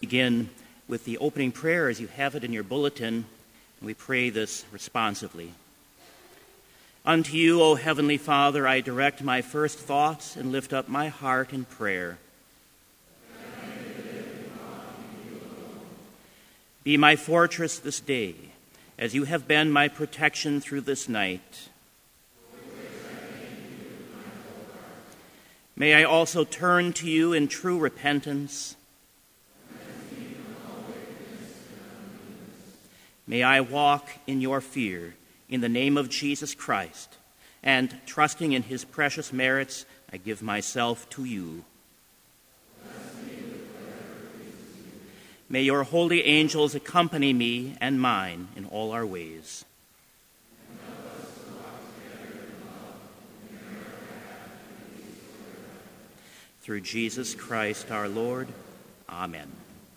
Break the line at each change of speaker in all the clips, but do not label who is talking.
begin with the opening prayer as you have it in your bulletin, and we pray this responsively. Unto you, O Heavenly Father, I direct my first thoughts and lift up my heart in prayer. Be my fortress this day, as you have been my protection through this night. May I also turn to you in true repentance. May I walk in your fear in the name of Jesus Christ, and trusting in his precious merits, I give myself to you. May your holy angels accompany me and mine in all our ways. Through Jesus Christ our Lord. Amen.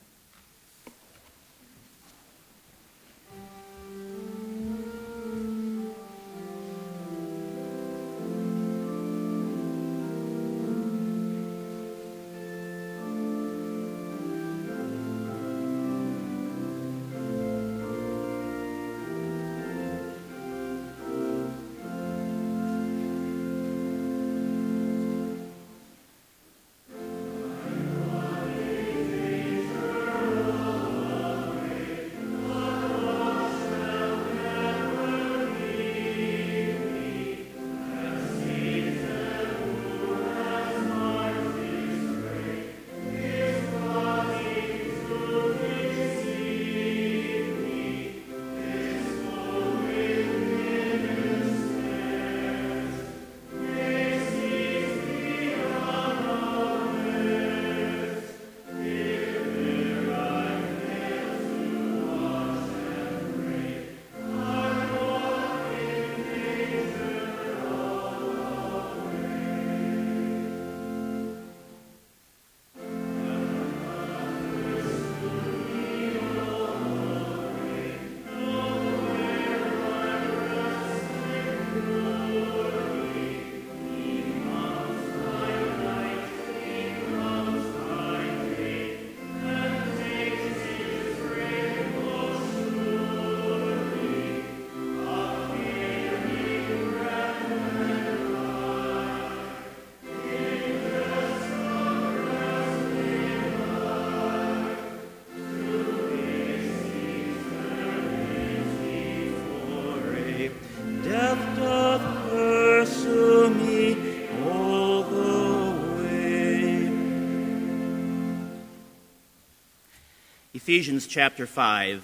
Ephesians chapter 5.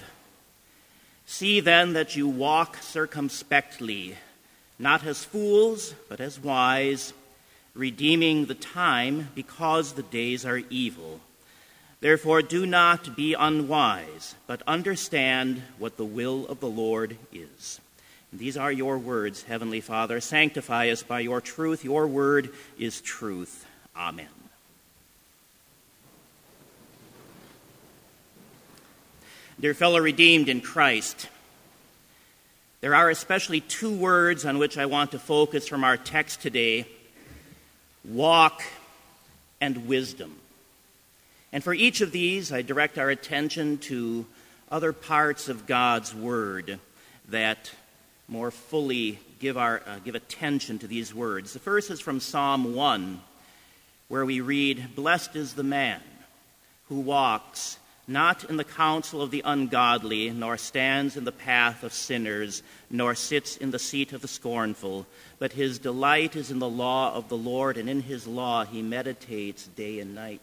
See then that you walk circumspectly, not as fools, but as wise, redeeming the time, because the days are evil. Therefore do not be unwise, but understand what the will of the Lord is. And these are your words, Heavenly Father. Sanctify us by your truth. Your word is truth. Amen. Dear fellow redeemed in Christ, there are especially two words on which I want to focus from our text today: walk and wisdom. And for each of these, I direct our attention to other parts of God's Word that more fully give attention to these words. The first is from Psalm 1, where we read, "Blessed is the man who walks not in the counsel of the ungodly, nor stands in the path of sinners, nor sits in the seat of the scornful, but his delight is in the law of the Lord, and in his law he meditates day and night."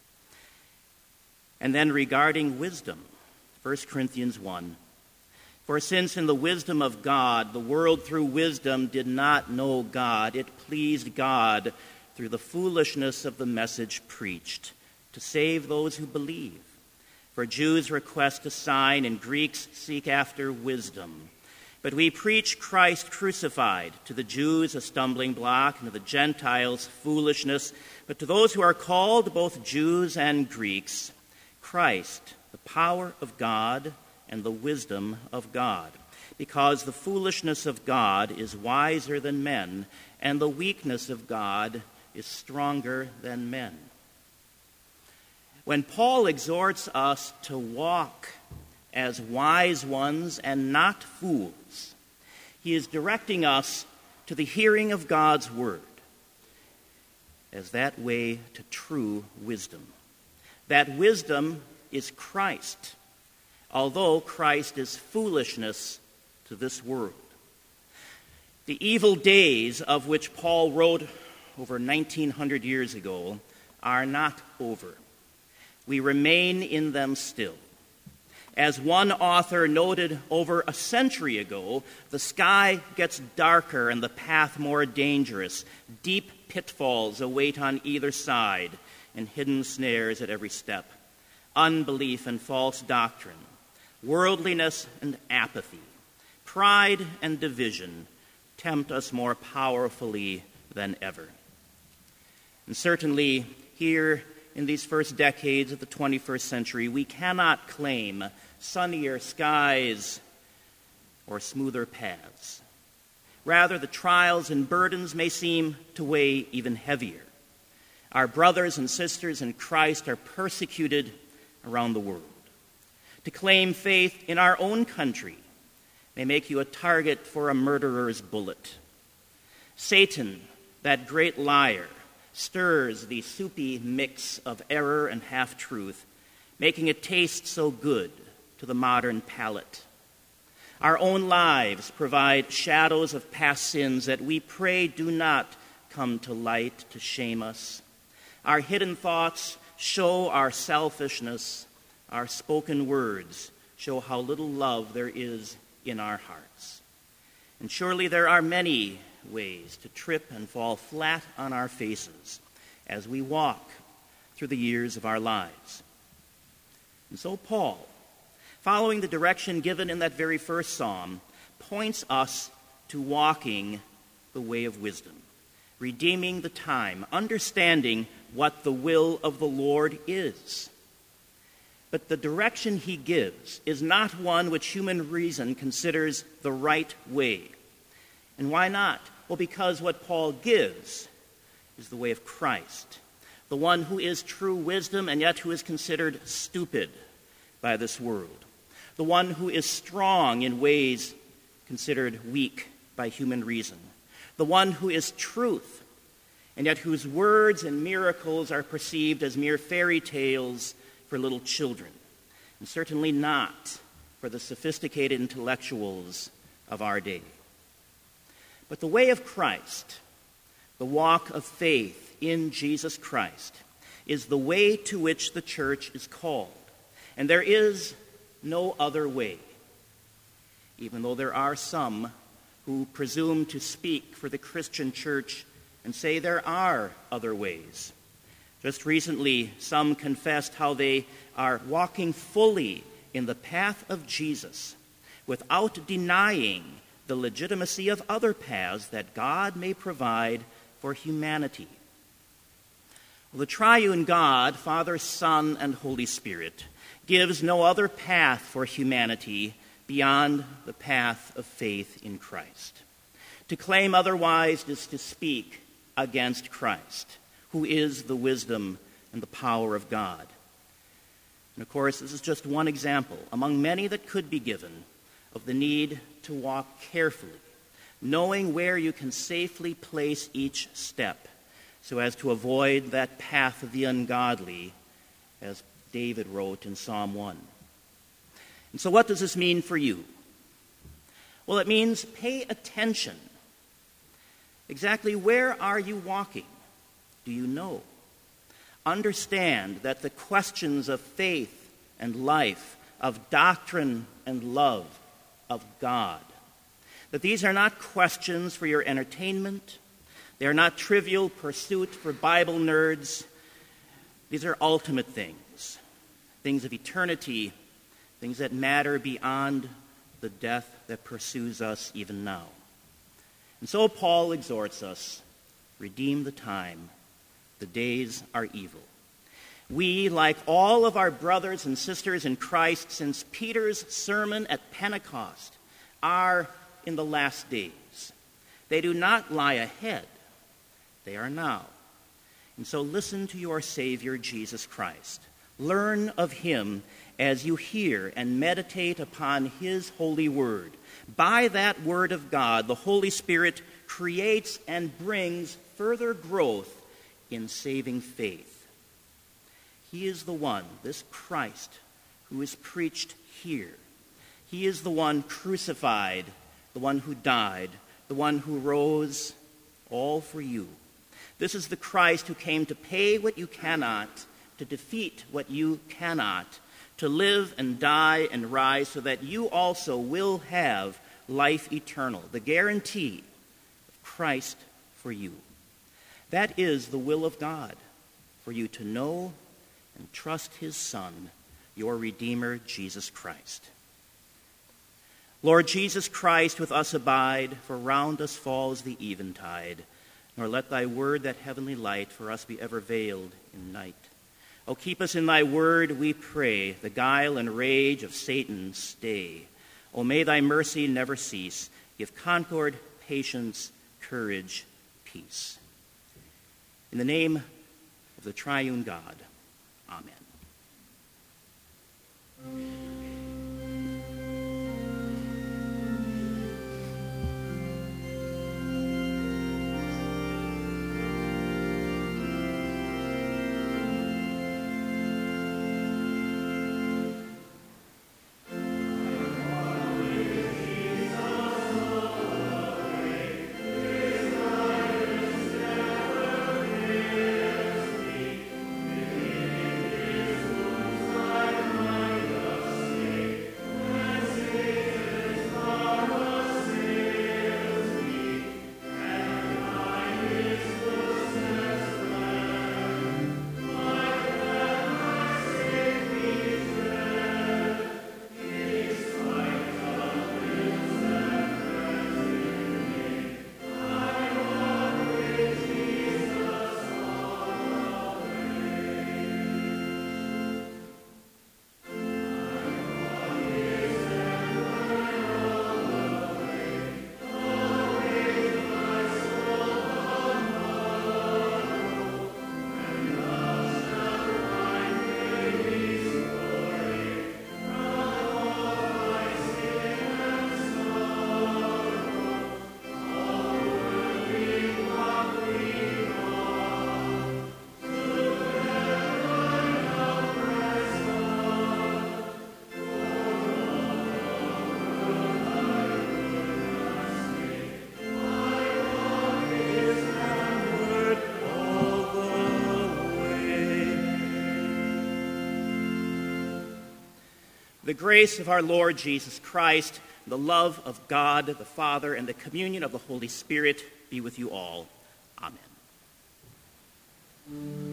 And then regarding wisdom, 1 Corinthians 1. "For since in the wisdom of God, the world through wisdom did not know God, it pleased God through the foolishness of the message preached, to save those who believe. For Jews request a sign, and Greeks seek after wisdom. But we preach Christ crucified, to the Jews a stumbling block, and to the Gentiles foolishness, but to those who are called, both Jews and Greeks, Christ, the power of God and the wisdom of God. Because the foolishness of God is wiser than men, and the weakness of God is stronger than men." When Paul exhorts us to walk as wise ones and not fools, he is directing us to the hearing of God's word as that way to true wisdom. That wisdom is Christ, although Christ is foolishness to this world. The evil days of which Paul wrote over 1900 years ago are not over. We remain in them still. As one author noted over a century ago, the sky gets darker and the path more dangerous. Deep pitfalls await on either side and hidden snares at every step. Unbelief and false doctrine, worldliness and apathy, pride and division tempt us more powerfully than ever. And certainly here in these first decades of the 21st century, we cannot claim sunnier skies or smoother paths. Rather, the trials and burdens may seem to weigh even heavier. Our brothers and sisters in Christ are persecuted around the world. To claim faith in our own country may make you a target for a murderer's bullet. Satan, that great liar, stirs the soupy mix of error and half-truth, making it taste so good to the modern palate. Our own lives provide shadows of past sins that we pray do not come to light to shame us. Our hidden thoughts show our selfishness. Our spoken words show how little love there is in our hearts. And surely there are many ways to trip and fall flat on our faces as we walk through the years of our lives. And so Paul, following the direction given in that very first psalm, points us to walking the way of wisdom, redeeming the time, understanding what the will of the Lord is. But the direction he gives is not one which human reason considers the right way. And why not? Well, because what Paul gives is the way of Christ, the one who is true wisdom and yet who is considered stupid by this world, the one who is strong in ways considered weak by human reason, the one who is truth and yet whose words and miracles are perceived as mere fairy tales for little children, and certainly not for the sophisticated intellectuals of our day. But the way of Christ, the walk of faith in Jesus Christ, is the way to which the church is called. And there is no other way, even though there are some who presume to speak for the Christian church and say there are other ways. Just recently, some confessed how they are walking fully in the path of Jesus without denying the legitimacy of other paths that God may provide for humanity. Well, the triune God, Father, Son, and Holy Spirit, gives no other path for humanity beyond the path of faith in Christ. To claim otherwise is to speak against Christ, who is the wisdom and the power of God. And of course, this is just one example among many that could be given of the need to walk carefully, knowing where you can safely place each step so as to avoid that path of the ungodly, as David wrote in Psalm 1. And so what does this mean for you? Well, it means pay attention. Exactly where are you walking? Do you know? Understand that the questions of faith and life, of doctrine and love, of God, that these are not questions for your entertainment. They are not trivial pursuit for Bible nerds. These are ultimate things, things of eternity, things that matter beyond the death that pursues us even now. And so Paul exhorts us, redeem the time. The days are evil. We, like all of our brothers and sisters in Christ since Peter's sermon at Pentecost, are in the last days. They do not lie ahead. They are now. And so listen to your Savior, Jesus Christ. Learn of him as you hear and meditate upon his holy word. By that word of God, the Holy Spirit creates and brings further growth in saving faith. He is the one, this Christ, who is preached here. He is the one crucified, the one who died, the one who rose, all for you. This is the Christ who came to pay what you cannot, to defeat what you cannot, to live and die and rise so that you also will have life eternal, the guarantee of Christ for you. That is the will of God, for you to know and trust his Son, your Redeemer, Jesus Christ. Lord Jesus Christ, with us abide, for round us falls the eventide. Nor let thy word, that heavenly light, for us be ever veiled in night. O keep us in thy word, we pray, the guile and rage of Satan stay. O may thy mercy never cease. Give concord, patience, courage, peace. In the name of the triune God, amen. The grace of our Lord Jesus Christ, the love of God the Father, and the communion of the Holy Spirit be with you all. Amen.